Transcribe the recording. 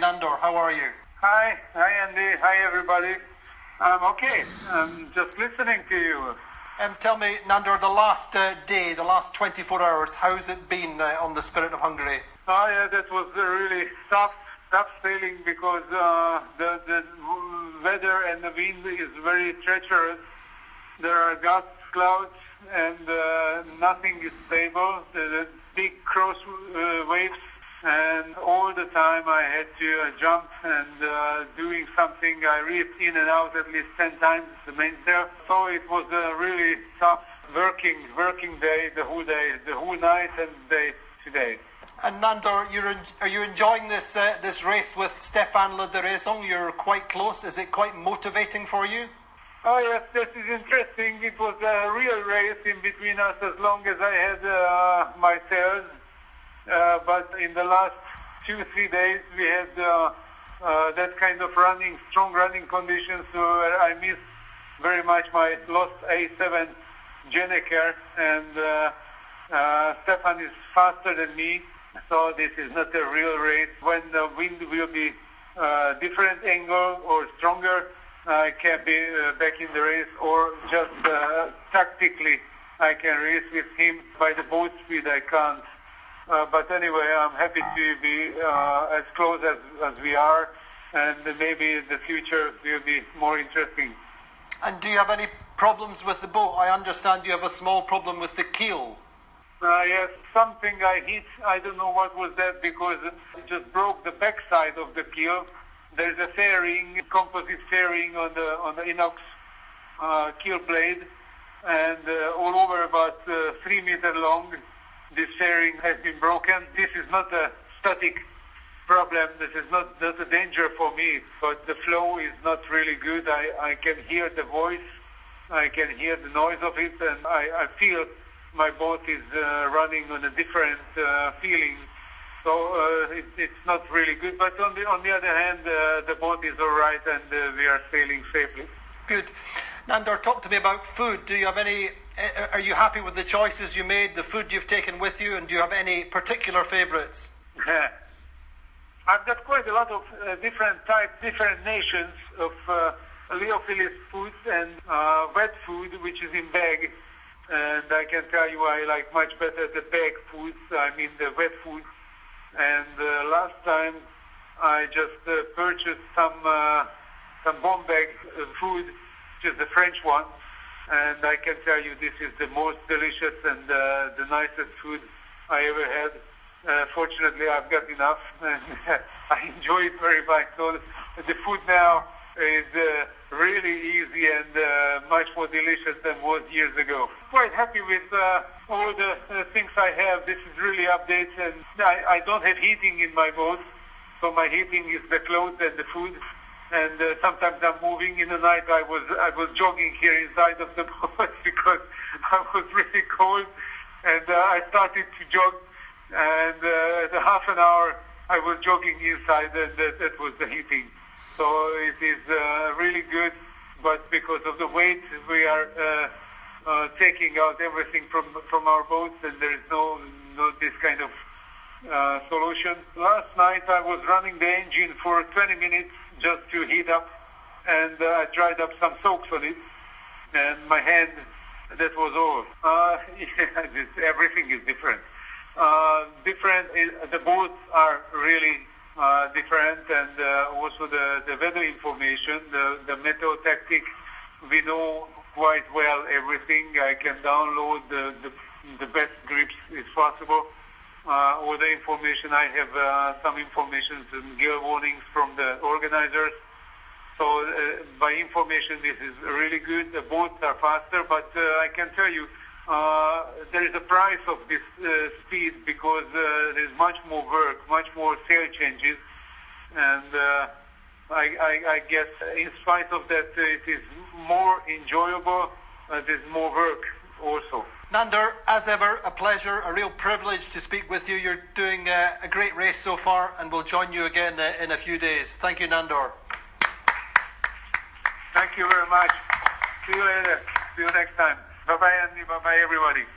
Nandor. How are you? Hi Andy. Hi everybody. I'm okay. I'm just listening to you. Tell me, Nandor, the last day, the last 24 hours, how's it been on the Spirit of Hungary? Oh yeah, that was really tough sailing because the weather and the wind is very treacherous. There are gusts, clouds, and nothing is stable. The big cross waves, and all the time I had to jump and doing something. I reefed in and out at least 10 times the mainsail. So it was a really tough working day, the whole night and day today. And Nandor, are you enjoying this race with Stefan Lederesong? You're quite close. Is it quite motivating for you? Oh yes, this is interesting. It was a real race in between us as long as I had my sails. But in the last 2-3 days we had that kind of strong running conditions where I missed very much my lost A7 Jenneker, and Stefan is faster than me, so this is not a real race. When the wind will be different angle or stronger, I can be back in the race, or just tactically I can race with him. By the boat speed I can't. But anyway, I'm happy to be as close as we are, and maybe the future will be more interesting. And do you have any problems with the boat? I understand you have a small problem with the keel. Yes, something I hit. I don't know what was that, because it just broke the backside of the keel. There's a fairing, composite fairing on the inox keel blade, and all over about 3 meters long. This fairing has been broken. This is not a static problem. This is not a danger for me, but the flow is not really good. I can hear the voice, I can hear the noise of it, and I feel my boat is running on a different feeling. So it's not really good. But on the other hand, the boat is all right, and we are sailing safely. Good. Nandor, talk to me about food. Do you have any? Are you happy with the choices you made, the food you've taken with you, and do you have any particular favourites? I've got quite a lot of different types, different nations of Leophilis foods and wet food, which is in bag. And I can tell you I like much better the bag foods, I mean the wet foods. And last time I just purchased some bomb bag food, which is the French one. And I can tell you this is the most delicious and the nicest food I ever had. Fortunately, I've got enough, and I enjoy it very much. So the food now is really easy and much more delicious than was years ago. Quite happy with all the things I have. This is really updates, and I don't have heating in my boat, so my heating is the clothes and the food. And sometimes I'm moving. In the night I was jogging here inside of the boat because I was really cold, and I started to jog, and the half an hour I was jogging inside, and that was the heating. So it is really good, but because of the weight we are taking out everything from our boats, and there is no this kind of solution. Last night I was running the engine for 20 minutes just to heat up, and I dried up some soaks on it, and my hand, that was all. Everything is different. The boats are really different, and also the weather information, the meteo tactic, we know quite well everything. I can download the best grips as possible. All the information, I have some information and gale warnings from the organizers. So by information, this is really good. The boats are faster, but I can tell you there is a price of this speed, because there is much more work, much more sail changes, and I guess in spite of that it is more enjoyable. There's more work also. Nandor, as ever, a pleasure, a real privilege to speak with you. You're doing a great race so far, and we'll join you again in a few days. Thank you, Nandor. Thank you very much. See you later. See you next time. Bye-bye, Andy. Bye-bye, everybody.